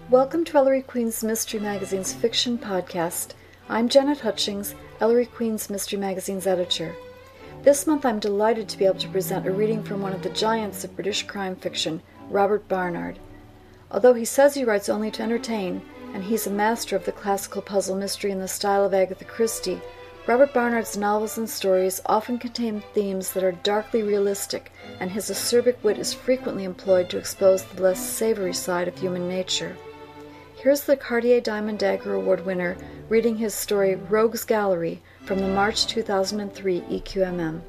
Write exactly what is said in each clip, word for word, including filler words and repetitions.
Welcome to Ellery Queen's Mystery Magazine's fiction podcast. I'm Janet Hutchings, Ellery Queen's Mystery Magazine's editor. This month I'm delighted to be able to present a reading from one of the giants of British crime fiction, Robert Barnard. Although he says he writes only to entertain, and he's a master of the classical puzzle mystery in the style of Agatha Christie, Robert Barnard's novels and stories often contain themes that are darkly realistic, and his acerbic wit is frequently employed to expose the less savory side of human nature. Here's the Cartier Diamond Dagger Award winner reading his story Rogues Gallery from the March two thousand three E Q M M.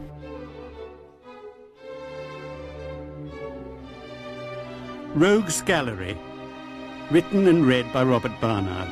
Rogues Gallery, written and read by Robert Barnard.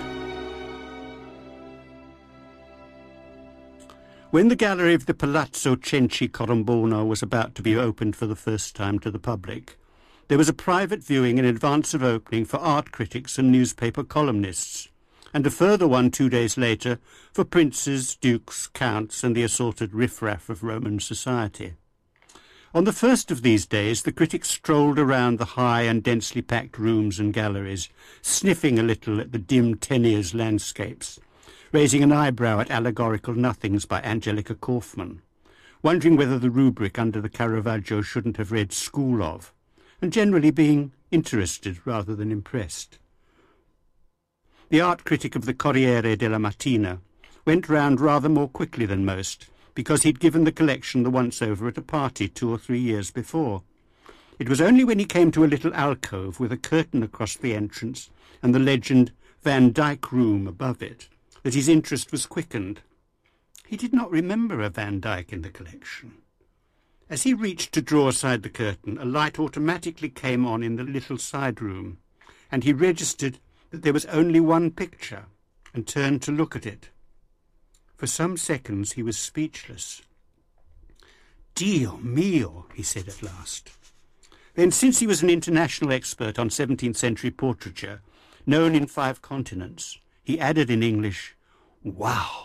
When the gallery of the Palazzo Cenci Corambono was about to be opened for the first time to the public, there was a private viewing in advance of opening for art critics and newspaper columnists, and a further one two days later for princes, dukes, counts, and the assorted riffraff of Roman society. On the first of these days, the critics strolled around the high and densely packed rooms and galleries, sniffing a little at the dim Teniers landscapes, raising an eyebrow at allegorical nothings by Angelica Kaufmann, wondering whether the rubric under the Caravaggio shouldn't have read School of, and generally being interested rather than impressed. The art critic of the Corriere della Mattina went round rather more quickly than most, because he'd given the collection the once-over at a party two or three years before. It was only when he came to a little alcove with a curtain across the entrance and the legend Van Dyck Room above it that his interest was quickened. He did not remember a Van Dyck in the collection. As he reached to draw aside the curtain, a light automatically came on in the little side room, and he registered that there was only one picture, and turned to look at it. For some seconds he was speechless. "Dio mio," he said at last. Then, since he was an international expert on seventeenth century portraiture, known in five continents, he added in English, "Wow."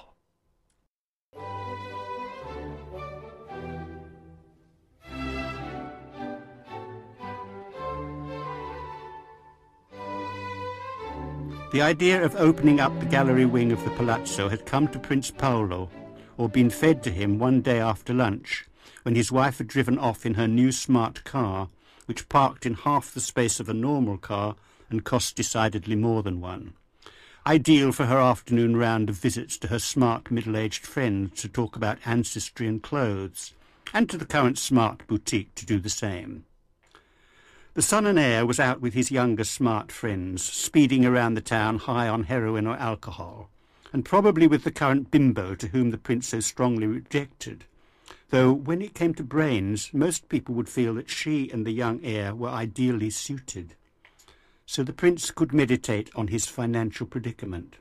The idea of opening up the gallery wing of the palazzo had come to Prince Paolo, or been fed to him one day after lunch, when his wife had driven off in her new smart car, which parked in half the space of a normal car and cost decidedly more than one. Ideal for her afternoon round of visits to her smart middle-aged friends to talk about ancestry and clothes, and to the current smart boutique to do the same. The son and heir was out with his younger smart friends, speeding around the town high on heroin or alcohol, and probably with the current bimbo to whom the prince so strongly objected, though when it came to brains, most people would feel that she and the young heir were ideally suited. So the prince could meditate on his financial predicament.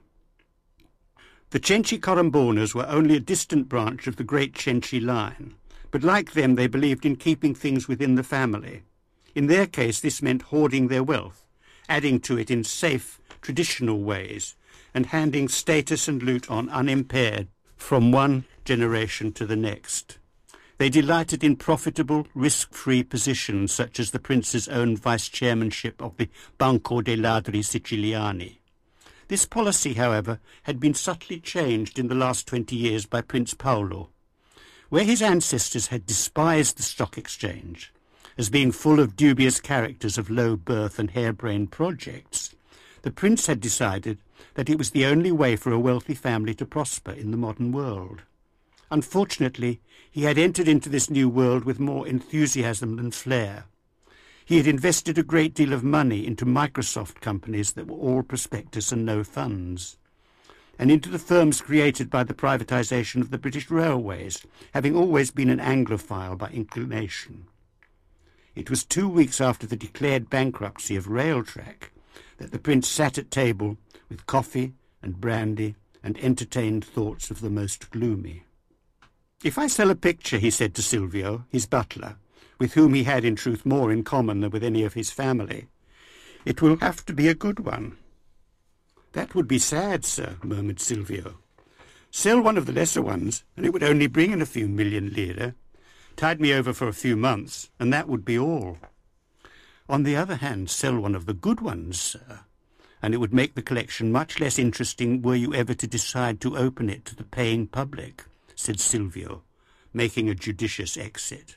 The Cenci Corambonas were only a distant branch of the great Cenci line, but like them they believed in keeping things within the family. In their case, this meant hoarding their wealth, adding to it in safe, traditional ways, and handing status and loot on unimpaired from one generation to the next. They delighted in profitable, risk-free positions, such as the prince's own vice-chairmanship of the Banco dei Ladri Siciliani. This policy, however, had been subtly changed in the last twenty years by Prince Paolo. Where his ancestors had despised the stock exchange as being full of dubious characters of low birth and harebrained projects, the prince had decided that it was the only way for a wealthy family to prosper in the modern world. Unfortunately, he had entered into this new world with more enthusiasm than flair. He had invested a great deal of money into Microsoft companies that were all prospectus and no funds, and into the firms created by the privatisation of the British Railways, having always been an Anglophile by inclination. It was two weeks after the declared bankruptcy of Railtrack that the prince sat at table with coffee and brandy and entertained thoughts of the most gloomy. "If I sell a picture," he said to Silvio, his butler, with whom he had in truth more in common than with any of his family, "it will have to be a good one." "That would be sad, sir," murmured Silvio. "Sell one of the lesser ones, and it would only bring in a few million lire. Tide me over for a few months, and that would be all." "On the other hand, sell one of the good ones, sir, and it would make the collection much less interesting were you ever to decide to open it to the paying public, said Silvio, making a judicious exit.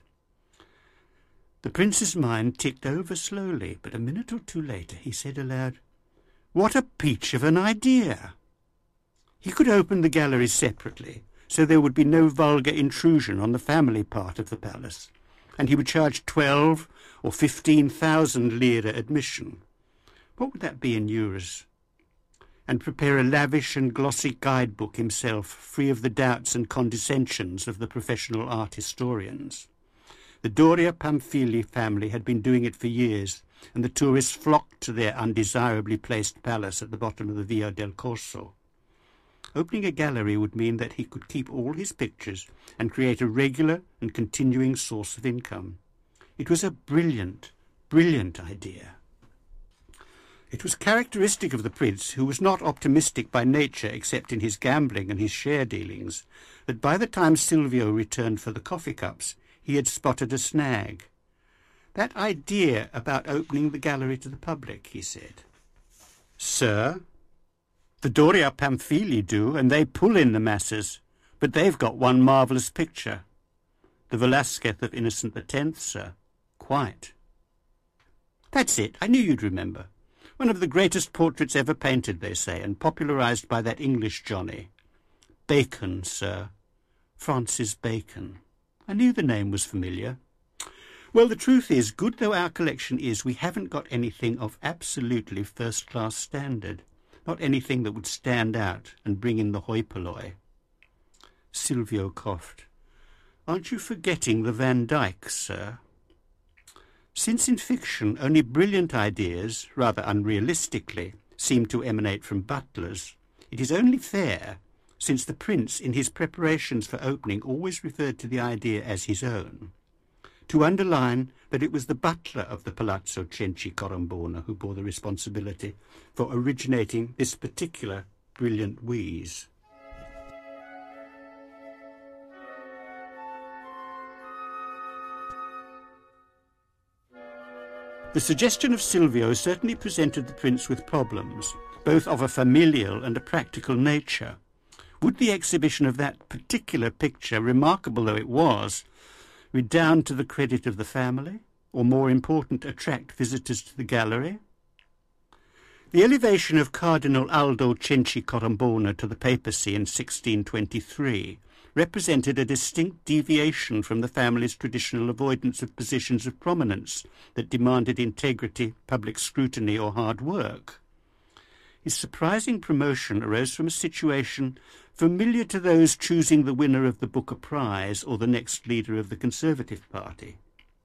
The prince's mind ticked over slowly, but a minute or two later he said aloud, "What a peach of an idea!" He could open the gallery separately, so there would be no vulgar intrusion on the family part of the palace, and he would charge twelve or fifteen thousand lira admission. What would that be in euros? And prepare a lavish and glossy guidebook himself, free of the doubts and condescensions of the professional art historians. The Doria Pamphili family had been doing it for years, and the tourists flocked to their undesirably placed palace at the bottom of the Via del Corso. Opening a gallery would mean that he could keep all his pictures and create a regular and continuing source of income. It was a brilliant, brilliant idea. It was characteristic of the prince, who was not optimistic by nature except in his gambling and his share dealings, that by the time Silvio returned for the coffee cups, he had spotted a snag. That idea about opening the gallery to the public, he said. Sir, the Doria Pamphili do, and they pull in the masses, but they've got one marvellous picture. The Velasquez of Innocent the Tenth, sir. Quite. That's it. I knew you'd remember. One of the greatest portraits ever painted, they say, and popularised by that English Johnny. Bacon, sir. Francis Bacon. I knew the name was familiar. Well, the truth is, good though our collection is, we haven't got anything of absolutely first-class standard. Not anything that would stand out and bring in the hoi polloi. Silvio coughed. Aren't you forgetting the Van Dycks, sir? Since in fiction only brilliant ideas, rather unrealistically, seem to emanate from butlers, it is only fair, since the prince in his preparations for opening always referred to the idea as his own, to underline that it was the butler of the Palazzo Cenci Corombona who bore the responsibility for originating this particular brilliant wheeze. The suggestion of Silvio certainly presented the prince with problems, both of a familial and a practical nature. Would the exhibition of that particular picture, remarkable though it was, redound to the credit of the family, or more important, attract visitors to the gallery? The elevation of Cardinal Aldo Cenci Corombona to the papacy in sixteen twenty-three represented a distinct deviation from the family's traditional avoidance of positions of prominence that demanded integrity, public scrutiny, or hard work. His surprising promotion arose from a situation familiar to those choosing the winner of the Booker Prize or the next leader of the Conservative Party.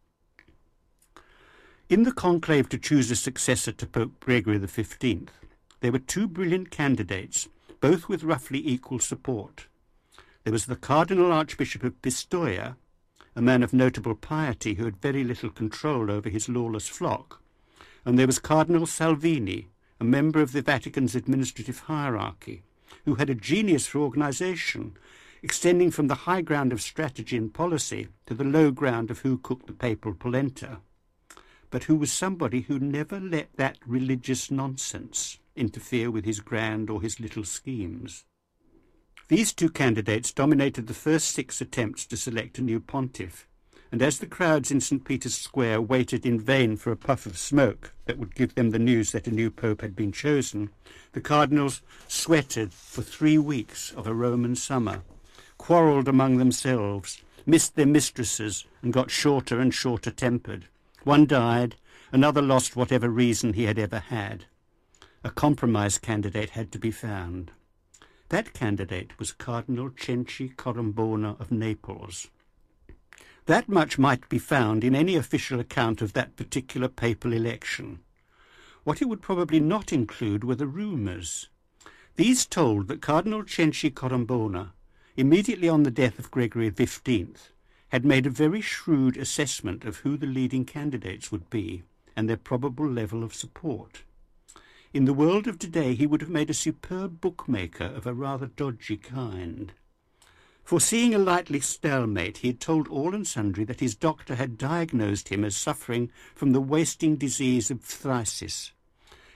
In the conclave to choose a successor to Pope Gregory the Fifteenth, there were two brilliant candidates, both with roughly equal support. There was the Cardinal Archbishop of Pistoia, a man of notable piety who had very little control over his lawless flock, and there was Cardinal Salvini, a member of the Vatican's administrative hierarchy, who had a genius for organisation, extending from the high ground of strategy and policy to the low ground of who cooked the papal polenta, but who was somebody who never let that religious nonsense interfere with his grand or his little schemes. These two candidates dominated the first six attempts to select a new pontiff, and as the crowds in Saint Peter's Square waited in vain for a puff of smoke that would give them the news that a new pope had been chosen, the cardinals sweated for three weeks of a Roman summer, quarrelled among themselves, missed their mistresses, and got shorter and shorter tempered. One died, another lost whatever reason he had ever had. A compromise candidate had to be found. That candidate was Cardinal Cenci Corombona of Naples. That much might be found in any official account of that particular papal election. What it would probably not include were the rumours. These told that Cardinal Cenci Corombona, immediately on the death of Gregory the Fifteenth, had made a very shrewd assessment of who the leading candidates would be and their probable level of support. In the world of today, he would have made a superb bookmaker of a rather dodgy kind. Foreseeing a likely stalemate, he had told all and sundry that his doctor had diagnosed him as suffering from the wasting disease of phthisis,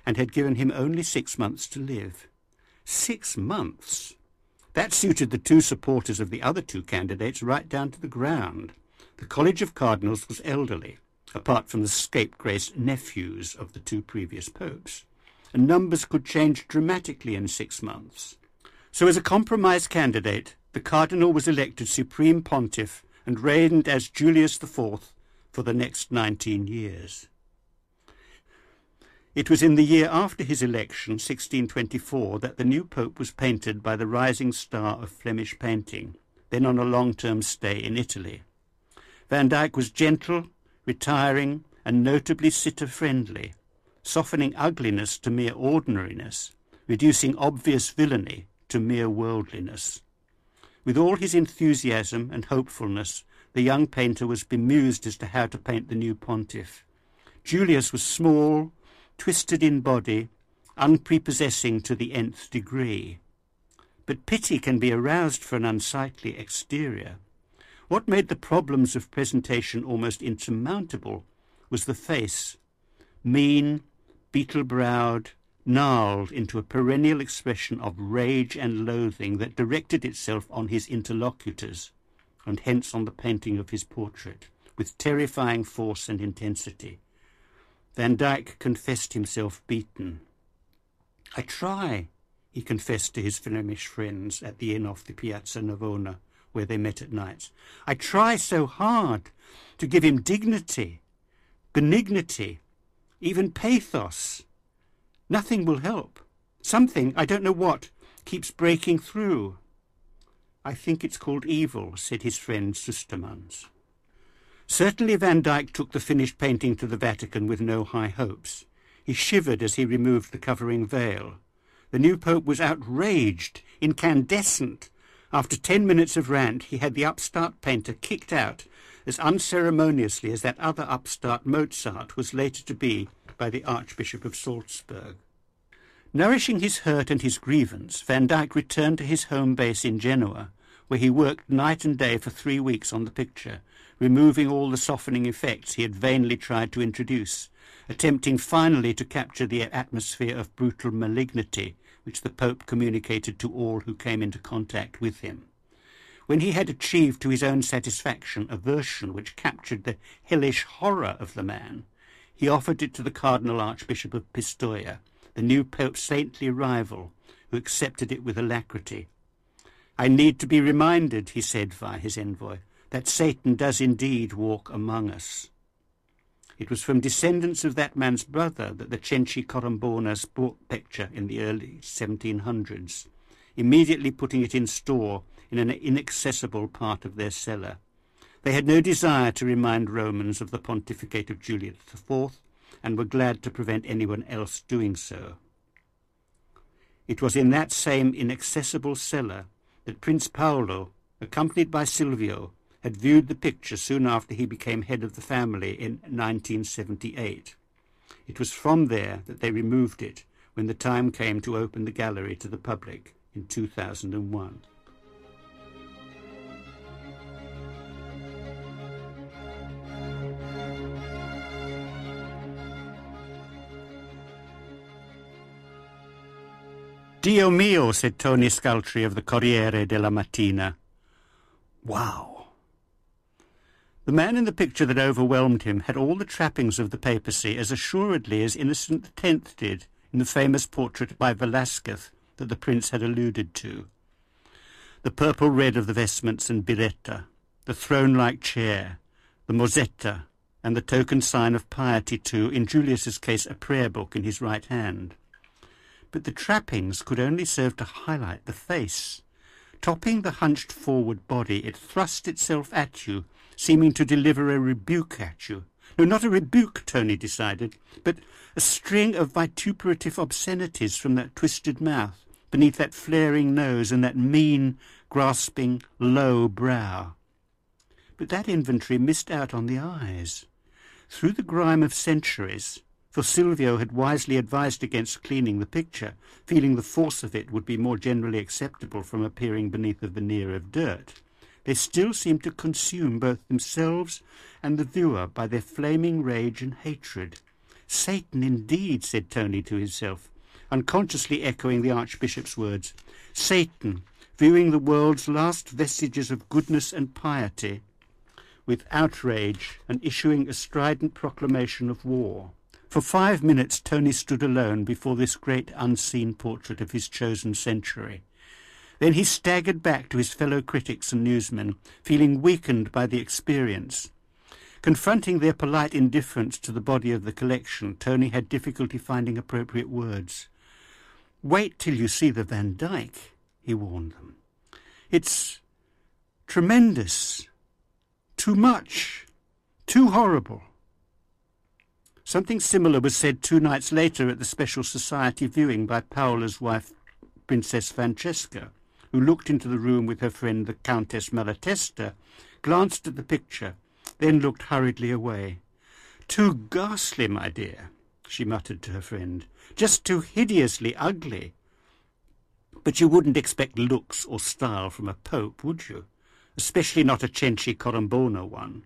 and had given him only six months to live. Six months! That suited the two supporters of the other two candidates right down to the ground. The College of Cardinals was elderly, apart from the scapegrace nephews of the two previous popes, and numbers could change dramatically in six months. So as a compromise candidate, the cardinal was elected supreme pontiff and reigned as Julius the Fourth for the next nineteen years. It was in the year after his election, sixteen twenty-four, that the new pope was painted by the rising star of Flemish painting, then on a long-term stay in Italy. Van Dyck was gentle, retiring, and notably sitter-friendly, softening ugliness to mere ordinariness, reducing obvious villainy to mere worldliness. With all his enthusiasm and hopefulness, the young painter was bemused as to how to paint the new pontiff. Julius was small, twisted in body, unprepossessing to the nth degree. But pity can be aroused for an unsightly exterior. What made the problems of presentation almost insurmountable was the face, mean, beetle-browed, gnarled into a perennial expression of rage and loathing that directed itself on his interlocutors, and hence on the painting of his portrait, with terrifying force and intensity. Van Dyck confessed himself beaten. "I try," he confessed to his Flemish friends at the inn off the Piazza Navona, where they met at nights. "I try so hard to give him dignity, benignity, even pathos. Nothing will help. Something, I don't know what, keeps breaking through." "I think it's called evil," said his friend Sustermans. Certainly Van Dyck took the finished painting to the Vatican with no high hopes. He shivered as he removed the covering veil. The new pope was outraged, incandescent. After ten minutes of rant, he had the upstart painter kicked out as unceremoniously as that other upstart Mozart was later to be by the Archbishop of Salzburg. Nourishing his hurt and his grievance, Van Dyck returned to his home base in Genoa, where he worked night and day for three weeks on the picture, removing all the softening effects he had vainly tried to introduce, attempting finally to capture the atmosphere of brutal malignity which the Pope communicated to all who came into contact with him. When he had achieved to his own satisfaction a version which captured the hellish horror of the man, he offered it to the Cardinal Archbishop of Pistoia, the new Pope's saintly rival, who accepted it with alacrity. "I need to be reminded," he said via his envoy, "that Satan does indeed walk among us." It was from descendants of that man's brother that the Cenci Colombonas bought picture in the early seventeen hundreds, immediately putting it in store in an inaccessible part of their cellar. They had no desire to remind Romans of the pontificate of Julius the Fourth, and were glad to prevent anyone else doing so. It was in that same inaccessible cellar that Prince Paolo, accompanied by Silvio, had viewed the picture soon after he became head of the family in nineteen seventy-eight. It was from there that they removed it when the time came to open the gallery to the public in two thousand one. "Dio mio," said Tony Scaltri of the Corriere della Mattina. Wow! The man in the picture that overwhelmed him had all the trappings of the papacy as assuredly as Innocent the Tenth did in the famous portrait by Velázquez that the prince had alluded to. The purple red of the vestments and biretta, the throne-like chair, the mozzetta, and the token sign of piety too, in Julius's case a prayer book in his right hand. But the trappings could only serve to highlight the face. Topping the hunched forward body, it thrust itself at you, seeming to deliver a rebuke at you. No, not a rebuke, Tony decided, but a string of vituperative obscenities from that twisted mouth, beneath that flaring nose and that mean, grasping, low brow. But that inventory missed out on the eyes. Through the grime of centuries, for Silvio had wisely advised against cleaning the picture, feeling the force of it would be more generally acceptable from appearing beneath a veneer of dirt, they still seemed to consume both themselves and the viewer by their flaming rage and hatred, Satan indeed, said Tony to himself, unconsciously echoing the Archbishop's words. Satan, viewing the world's last vestiges of goodness and piety with outrage and issuing a strident proclamation of war. For five minutes Tony stood alone before this great unseen portrait of his chosen century. Then he staggered back to his fellow critics and newsmen, feeling weakened by the experience. Confronting their polite indifference to the body of the collection, Tony had difficulty finding appropriate words. Wait till you see the Van Dyck, he warned them. It's tremendous, too much, too horrible. Something similar was said two nights later at the special society viewing by Paola's wife, Princess Francesca, who looked into the room with her friend the Countess Malatesta, glanced at the picture, then looked hurriedly away. Too ghastly, my dear, she muttered to her friend. Just too hideously ugly. But you wouldn't expect looks or style from a pope, would you? Especially not a Cenci Corombona one.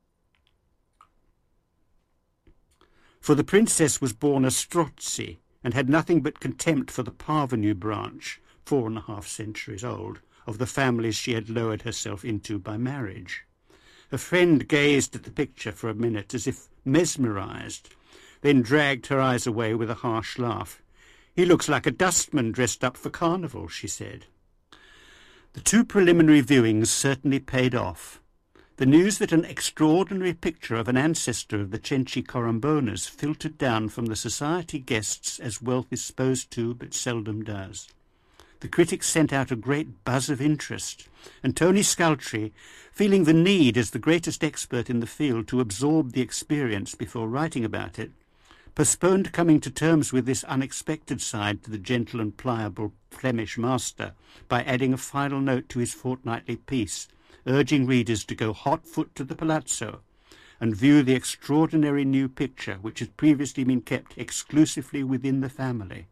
For the princess was born a Strozzi, and had nothing but contempt for the parvenu branch, four and a half centuries old, of the families she had lowered herself into by marriage. Her friend gazed at the picture for a minute as if mesmerized, then dragged her eyes away with a harsh laugh. He looks like a dustman dressed up for carnival, she said. The two preliminary viewings certainly paid off. The news that an extraordinary picture of an ancestor of the Cenci Corombonas filtered down from the society guests as wealth is supposed to but seldom does. The critics sent out a great buzz of interest, and Tony Scultri, feeling the need as the greatest expert in the field to absorb the experience before writing about it, postponed coming to terms with this unexpected side to the gentle and pliable Flemish master by adding a final note to his fortnightly piece, urging readers to go hot-foot to the Palazzo and view the extraordinary new picture which had previously been kept exclusively within the family.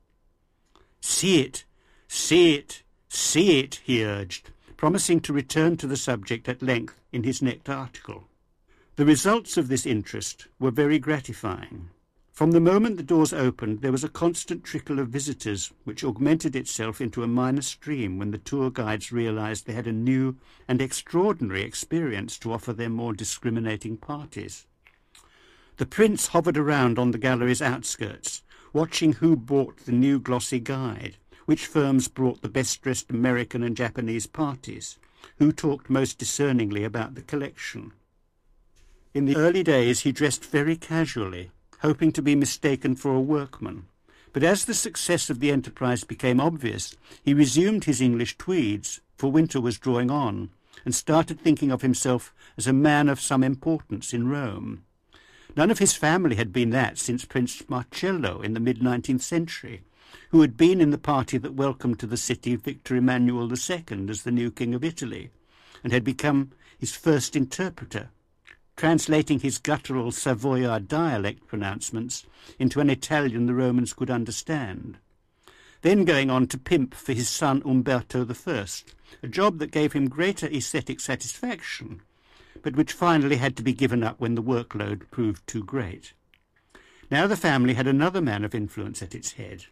See it, see it, see it, he urged, promising to return to the subject at length in his next article. The results of this interest were very gratifying. From the moment the doors opened, there was a constant trickle of visitors, which augmented itself into a minor stream when the tour guides realized they had a new and extraordinary experience to offer their more discriminating parties. The prince hovered around on the gallery's outskirts, watching who bought the new glossy guide, which firms brought the best-dressed American and Japanese parties, who talked most discerningly about the collection. In the early days he dressed very casually, hoping to be mistaken for a workman. But as the success of the enterprise became obvious, he resumed his English tweeds, for winter was drawing on, and started thinking of himself as a man of some importance in Rome. None of his family had been that since Prince Marcello in the mid-nineteenth century, who had been in the party that welcomed to the city Victor Emmanuel the Second as the new King of Italy, and had become his first interpreter, translating his guttural Savoyard dialect pronouncements into an Italian the Romans could understand, then going on to pimp for his son Umberto the First, a job that gave him greater aesthetic satisfaction, but which finally had to be given up when the workload proved too great. Now the family had another man of influence at its head.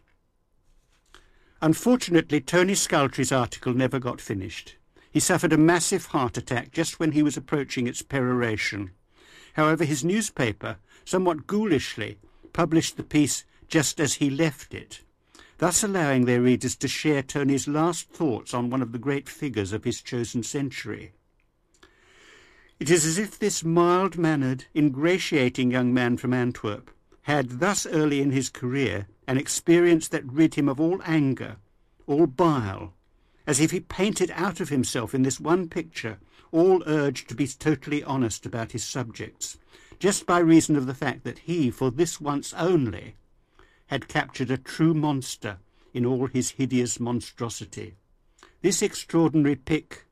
Unfortunately, Tony Scultri's article never got finished. He suffered a massive heart attack just when he was approaching its peroration. However, his newspaper, somewhat ghoulishly, published the piece just as he left it, thus allowing their readers to share Tony's last thoughts on one of the great figures of his chosen century. It is as if this mild-mannered, ingratiating young man from Antwerp had, thus early in his career, an experience that rid him of all anger, all bile, as if he painted out of himself in this one picture all urge to be totally honest about his subjects, just by reason of the fact that he, for this once only, had captured a true monster in all his hideous monstrosity. This extraordinary pic...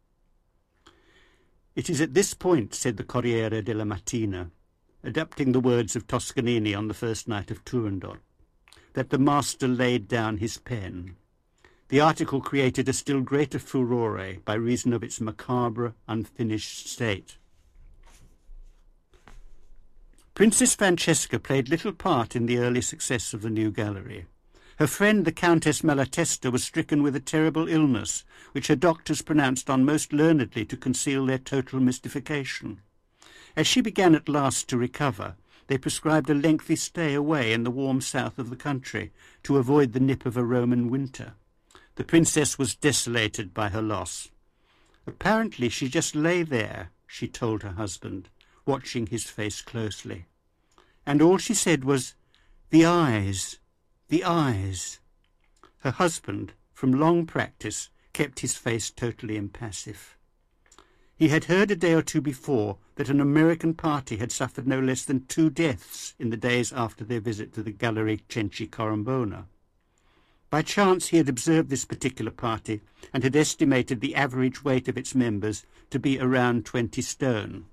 It is at this point, said the Corriere della Mattina, adapting the words of Toscanini on the first night of Turandot, that the master laid down his pen. The article created a still greater furore by reason of its macabre, unfinished state. Princess Francesca played little part in the early success of the new gallery. Her friend, the Countess Malatesta, was stricken with a terrible illness, which her doctors pronounced on most learnedly to conceal their total mystification. As she began at last to recover, they prescribed a lengthy stay away in the warm south of the country to avoid the nip of a Roman winter. The princess was desolated by her loss. Apparently she just lay there, she told her husband, watching his face closely. And all she said was, "The eyes, the eyes." Her husband, from long practice, kept his face totally impassive. He had heard a day or two before that an American party had suffered no less than two deaths in the days after their visit to the Gallery Cenci Corombona. By chance he had observed this particular party and had estimated the average weight of its members to be around twenty stone.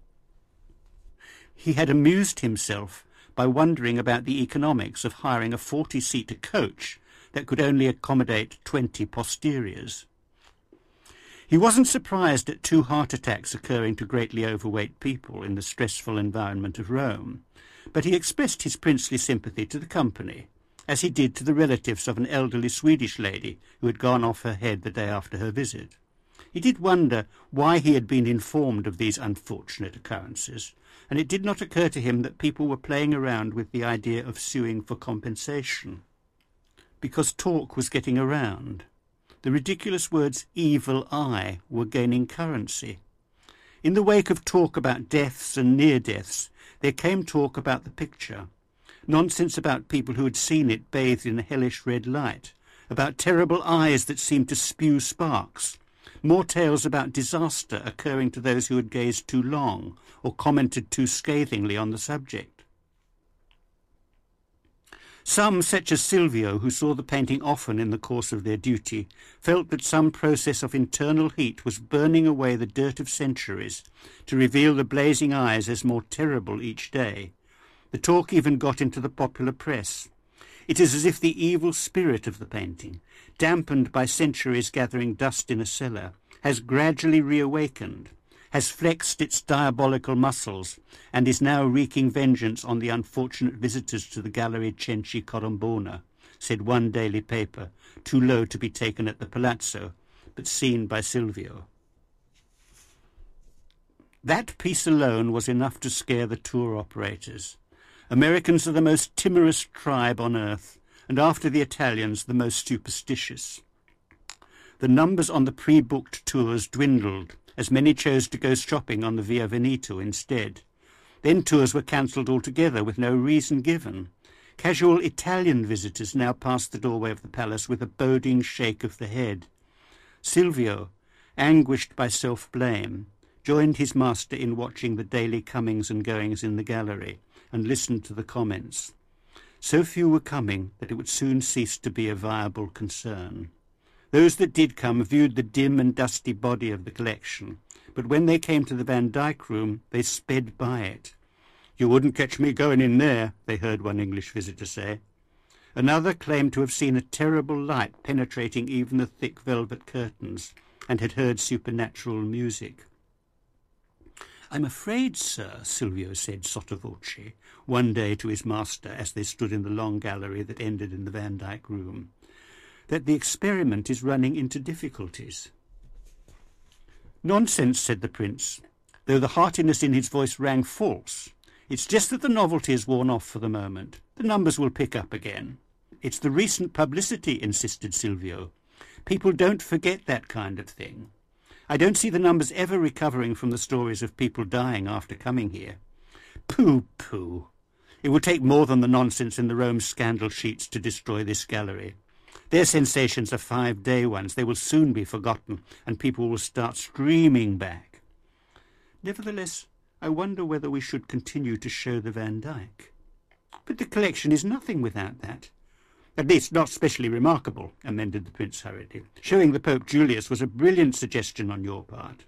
He had amused himself by wondering about the economics of hiring a forty-seater coach that could only accommodate twenty posteriors. He wasn't surprised at two heart attacks occurring to greatly overweight people in the stressful environment of Rome, but he expressed his princely sympathy to the company, as he did to the relatives of an elderly Swedish lady who had gone off her head the day after her visit. He did wonder why he had been informed of these unfortunate occurrences, and it did not occur to him that people were playing around with the idea of suing for compensation. Because talk was getting around. The ridiculous words evil eye were gaining currency. In the wake of talk about deaths and near-deaths, there came talk about the picture. Nonsense about people who had seen it bathed in a hellish red light, about terrible eyes that seemed to spew sparks, more tales about disaster occurring to those who had gazed too long or commented too scathingly on the subject. Some, such as Silvio, who saw the painting often in the course of their duty, felt that some process of internal heat was burning away the dirt of centuries to reveal the blazing eyes as more terrible each day. The talk even got into the popular press. It is as if the evil spirit of the painting, dampened by centuries gathering dust in a cellar, has gradually reawakened, has flexed its diabolical muscles, and is now wreaking vengeance on the unfortunate visitors to the Gallery Cenci Corombona, said one daily paper, too low to be taken at the Palazzo, but seen by Silvio. That piece alone was enough to scare the tour operators. Americans are the most timorous tribe on earth, and after the Italians, the most superstitious. The numbers on the pre-booked tours dwindled, as many chose to go shopping on the Via Veneto instead. Then tours were cancelled altogether with no reason given. Casual Italian visitors now passed the doorway of the palace with a boding shake of the head. Silvio, anguished by self-blame, joined his master in watching the daily comings and goings in the gallery, and listened to the comments. So few were coming that it would soon cease to be a viable concern. Those that did come viewed the dim and dusty body of the collection, but when they came to the Van Dyck room, they sped by it. "You wouldn't catch me going in there," they heard one English visitor say. Another claimed to have seen a terrible light penetrating even the thick velvet curtains, and had heard supernatural music. "I'm afraid, sir," Silvio said sotto voce, one day to his master as they stood in the long gallery that ended in the Van Dyck room, "that the experiment is running into difficulties." "Nonsense," said the prince, though the heartiness in his voice rang false. "It's just that the novelty is worn off for the moment. The numbers will pick up again." "It's the recent publicity," insisted Silvio. "People don't forget that kind of thing. I don't see the numbers ever recovering from the stories of people dying after coming here." "Pooh, pooh. It will take more than the nonsense in the Rome scandal sheets to destroy this gallery. Their sensations are five-day ones. They will soon be forgotten, and people will start streaming back. Nevertheless, I wonder whether we should continue to show the Van Dyck." "But the collection is nothing without that." "At least not specially remarkable," amended the prince hurriedly. "Showing the Pope Julius was a brilliant suggestion on your part."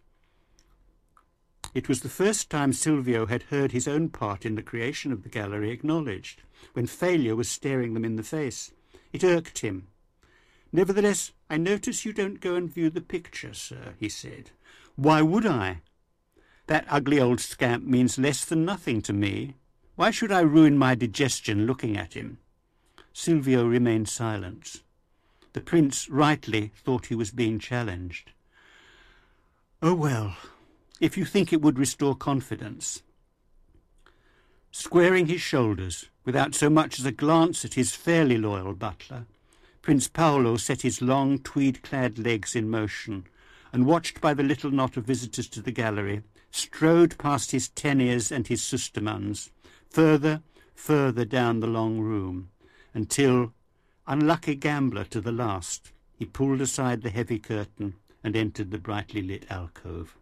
It was the first time Silvio had heard his own part in the creation of the gallery acknowledged, when failure was staring them in the face. It irked him. "Nevertheless, I notice you don't go and view the picture, sir," he said. "Why would I? That ugly old scamp means less than nothing to me. Why should I ruin my digestion looking at him?" Silvio remained silent. The prince rightly thought he was being challenged. "Oh, well, if you think it would restore confidence." Squaring his shoulders, without so much as a glance at his fairly loyal butler, Prince Paolo set his long tweed-clad legs in motion, and, watched by the little knot of visitors to the gallery, strode past his Teniers and his Sustermanns, further, further down the long room, until, unlucky gambler to the last, he pulled aside the heavy curtain and entered the brightly lit alcove.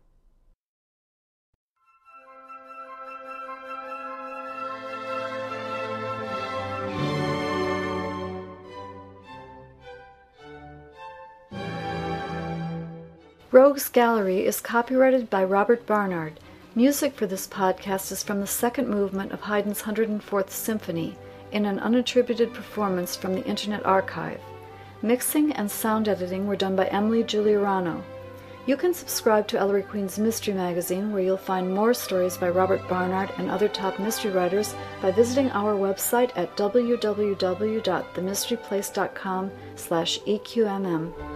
Rogues Gallery is copyrighted by Robert Barnard. Music for this podcast is from the second movement of Haydn's one hundred fourth Symphony in an unattributed performance from the Internet Archive. Mixing and sound editing were done by Emily Giuliano. You can subscribe to Ellery Queen's Mystery Magazine, where you'll find more stories by Robert Barnard and other top mystery writers by visiting our website at w w w dot the mystery place dot com slash E Q M M.